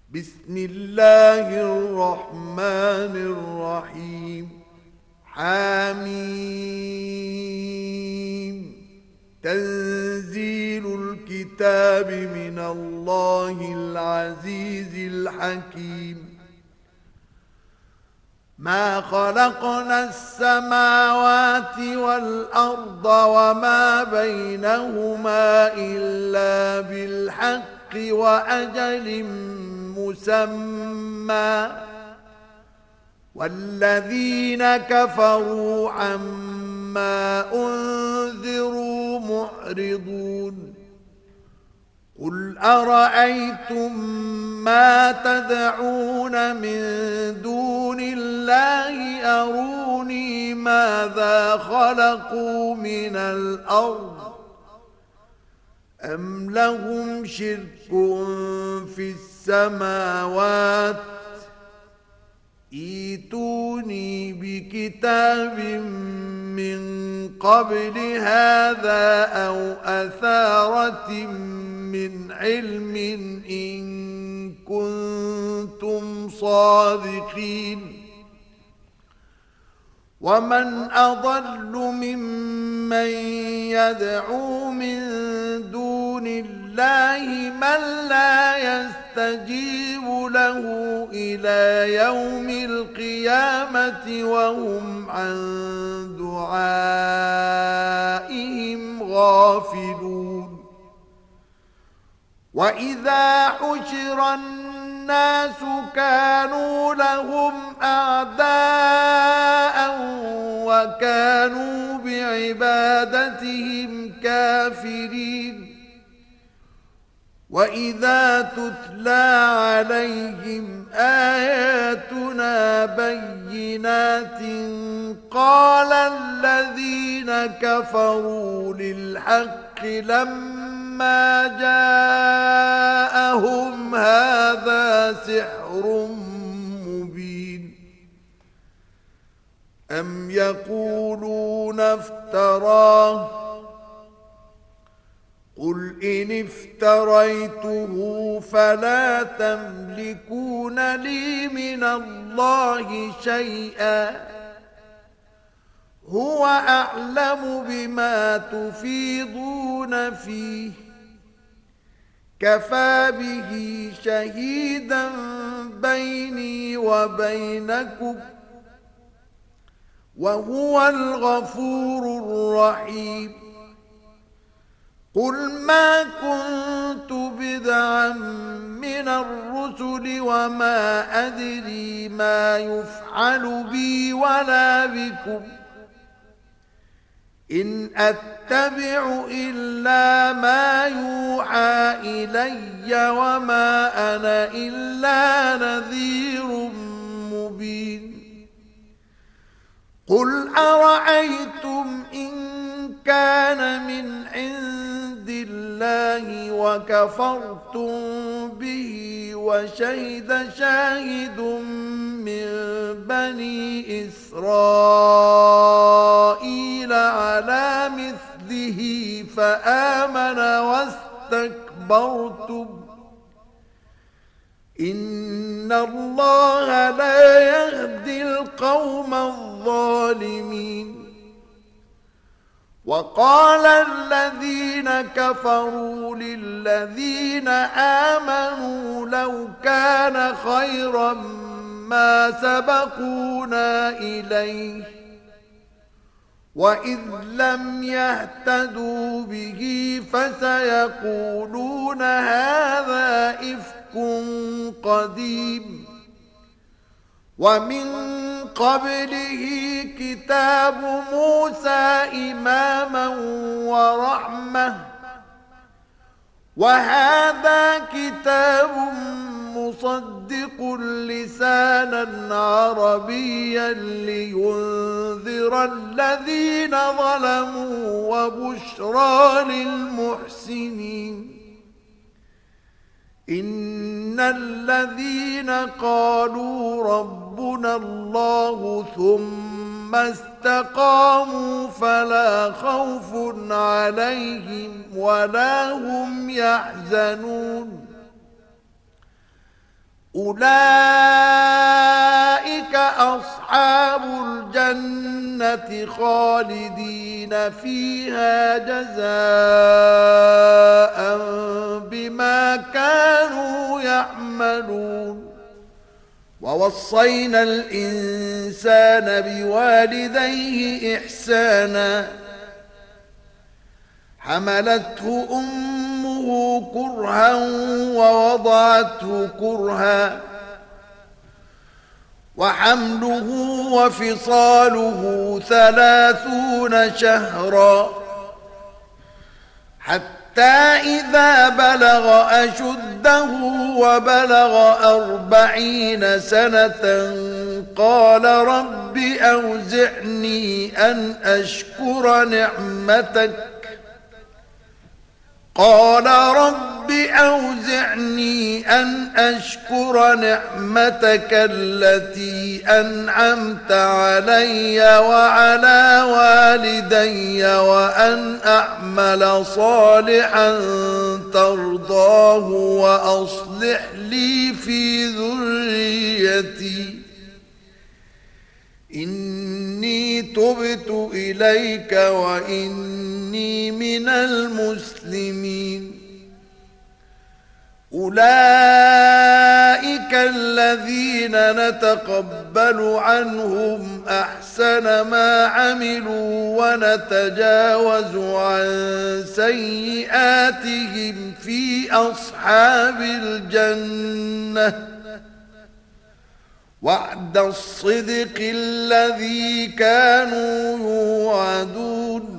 بسم الله الرحمن الرحيم. حميم. تنزيل الكتاب من الله العزيز الحكيم. ما خلقنا السماوات والأرض وما بينهما إلا بالحق وأجل مسمى، والذين كفروا عما أنذروا معرضون. قل أرأيتم ما تدعون من دون الله أروني ماذا خلقوا من الأرض أم لهم شرك في السماوات ائتوني بكتاب من قبل هذا أو أثارة من علم إن كنتم صادقين. ومن أضل ممن يدعو من دون الله من لا يستجيب له إلى يوم القيامة وهم عن دعائهم غافلون. وإذا حشر الناس كانوا لهم أعداء وكانوا بعبادتهم كافرين. وإذا تتلى عليهم آياتنا بينات قال الذين كفروا للحق لما جاءهم هذا سحر مبين. أم يقولون افتراه قل إن افتريته فلا تملكون لي من الله شيئا هو أعلم بما تفيضون فيه كفى به شهيدا بيني وبينكم وهو الغفور الرحيم. قل ما كنت بدعا من الرسل وما أدري ما يفعل بي ولا بكم إن أتبع إلا ما يوحى إلي وما أنا إلا نذير مبين. قل أرأيتم إن كان من عند الله وكفرتم به وشهد شاهد من بني إسرائيل على مثله فآمن واستكبرتم إن الله لا يهدي القوم الظالمين. وقال الذين كفروا للذين آمنوا لو كان خيرا ما سبقونا إليه وإذ لم يهتدوا به فسيقولون هذا إفك قديم. ومن قبله كتاب موسى إماما ورحمة وهذا كتاب مصدق لسانا عربيا لينذر الذين ظلموا وبشرى للمحسنين. إن الذين قالوا ربنا الله ثم استقاموا فلا خوف عليهم ولا هم يحزنون. أولئك أصحاب الجنة خالدين فيها جزاء بما كانوا يعملون ووصينا الإنسان بوالديه إحسانا حملته أمه كرها ووضعته كرها وحمله وفصاله 30 شهرا حتى إذا بلغ أشده وبلغ 40 سنة قال رب أوزعني أن أشكر نعمتك التي أنعمت علي وعلى والدي وأن أعمل صالحا ترضاه وأصلح لي في ذريتي إني تبت إليك وإني من المسلمين أولئك الذين نتقبل عنهم أحسن ما عملوا ونتجاوز عن سيئاتهم في أصحاب الجنة وعد الصدق الذي كانوا يوعدون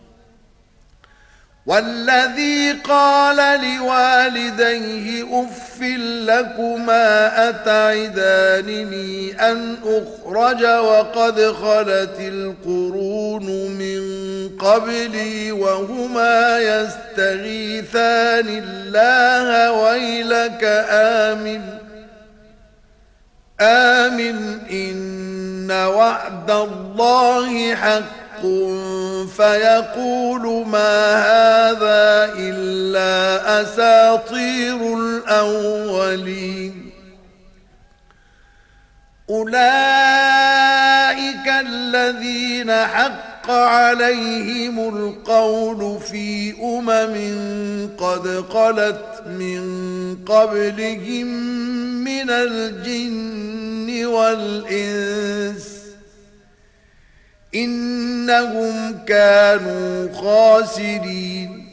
والذي قال لوالديه أف لكما أتعدانني أن أخرج وقد خلت القرون من قبلي وهما يستغيثان الله ويلك آمن إن وعد الله حق فيقول ما هذا إلا أساطير الأولين أولئك الذين حق عليهم القول في قد خلت من قبلهم من الجن والإنس إنهم كانوا خاسرين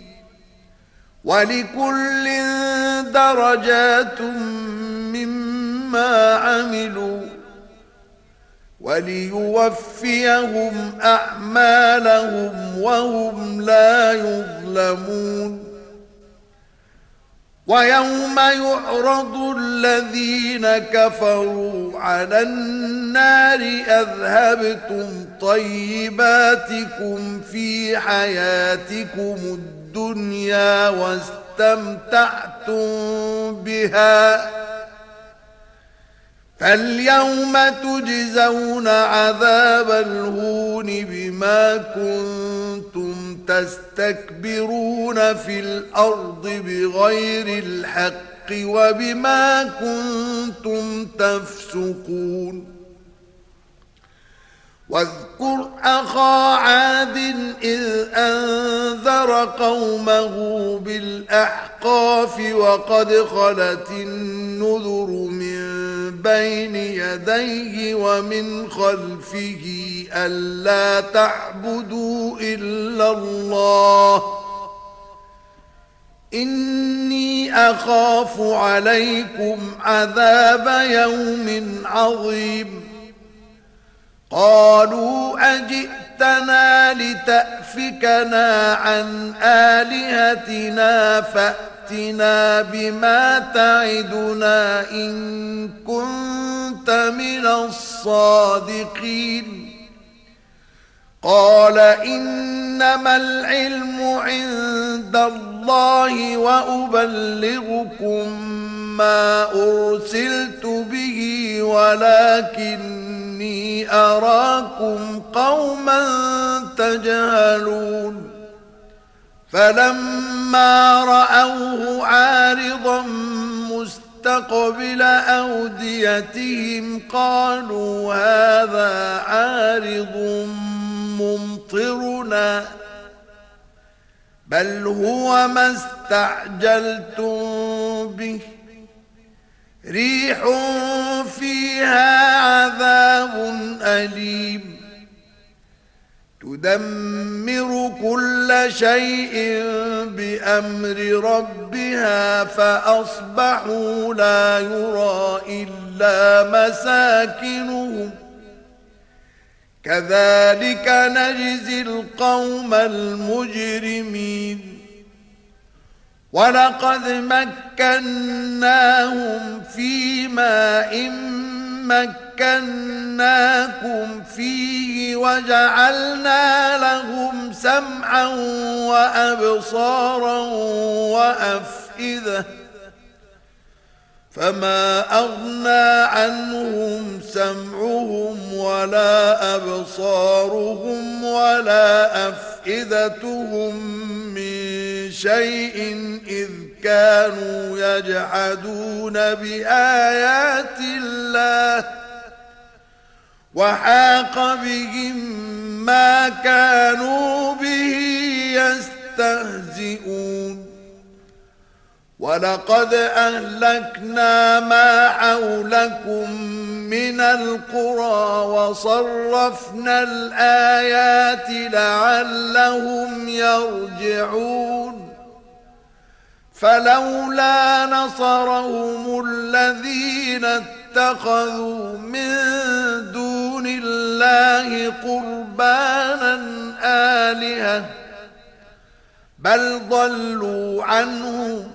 ولكل درجات مما عملوا وليوفيهم أعمالهم وهم لا يظلمون ويوم يعرض الذين كفروا على النار أذهبتم طيباتكم في حياتكم الدنيا واستمتعتم بها فاليوم تجزون عذاب الهون بما كنتم تستكبرون في الأرض بغير الحق وبما كنتم تفسقون واذكر أخا عاد إذ أنذر قومه بالأحقاف وقد خلت النذر من بين يديه ومن خلفه ألا تعبدوا إلا الله إني أخاف عليكم عذاب يوم عظيم قالوا أجئتنا لتأفكنا عن آلهتنا فأتنا بما تعدنا إن كنت من الصادقين قال إنما العلم عند الله وأبلغكم ما أرسلت به ولكني أراكم قوما تجهلون فلما رأوه عارضا مستقبل أوديتهم قالوا هذا عارض ممطرنا بل هو ما استعجلتم به ريح فيها عذاب أليم تدمر كل شيء بأمر ربها فأصبحوا لا يرى إلا مساكنهم كذلك نجزي القوم المجرمين ولقد مكناهم في ماء مكناكم فيه وجعلنا لهم سمعا وأبصارا وأفئدة فما أغنى عنهم سمعهم ولا أبصارهم ولا أفئدتهم من شيء إذ كانوا يجحدون بآيات الله وحاق بهم ما كانوا به يستهزئون ولقد أهلكنا ما حولكم من القرى وصرفنا الآيات لعلهم يرجعون فلولا نصرهم الذين اتخذوا من دون الله قربانا آلهة بل ضلوا عنهم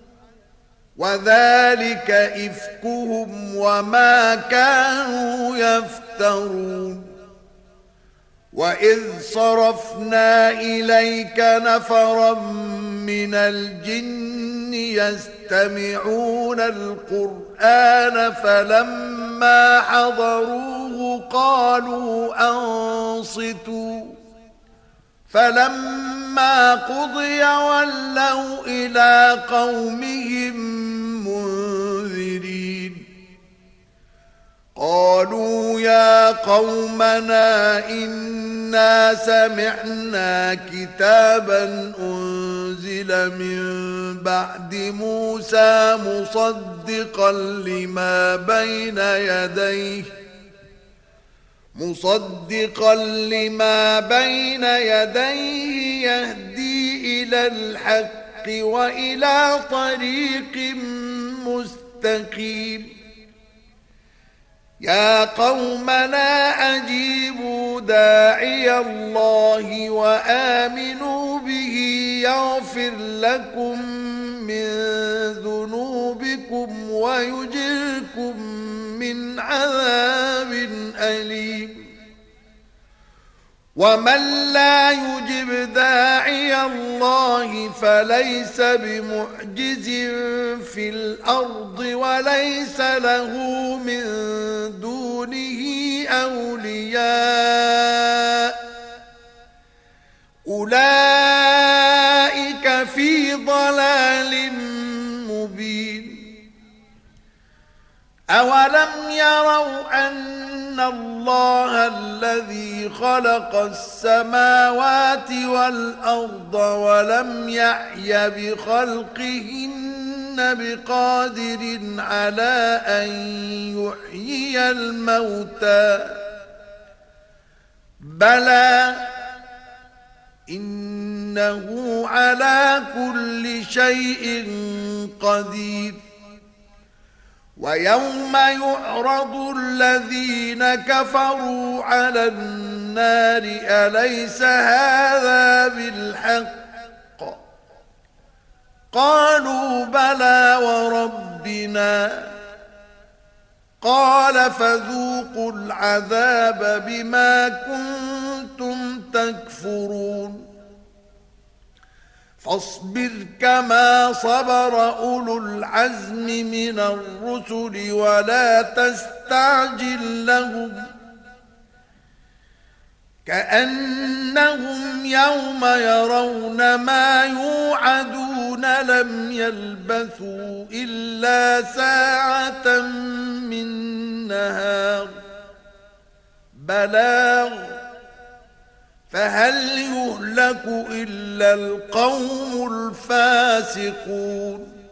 وذلك إفكهم وما كانوا يفترون وإذ صرفنا إليك نفرا من الجن يستمعون القرآن فلما حضروه قالوا أنصتوا فلما قضي ولوا إلى قومهم منذرين قالوا يا قومنا إنا سمعنا كتابا أنزل من بعد موسى مصدقا لما بين يديه يهدي إلى الحق وإلى طريق مستقيم يا قومنا أجيبوا داعي الله وآمنوا به يغفر لكم من ذنوبكم ويجركم من عذاب أليم ومن لا يجب داعي الله فليس بمعجز في الأرض وليس له من دونه أولياء أولئك في ضلال مبين أولم يروا أن الله الذي خلق السماوات والأرض ولم يعي بخلقهن بقادر على أن يحيي الموتى بلى إنه على كل شيء قدير ويوم يعرض الذين كفروا على النار أليس هذا بالحق قالوا بلى وربنا قال فذوقوا العذاب بما كنتم تكفرون فاصبر كما صبر أولو العزم من الرسل ولا تستعجل لهم كأنهم يوم يرون ما يوعدون يعملون لم يلبثوا إلا ساعة من نهار بلاغ فهل يهلك إلا القوم الفاسقون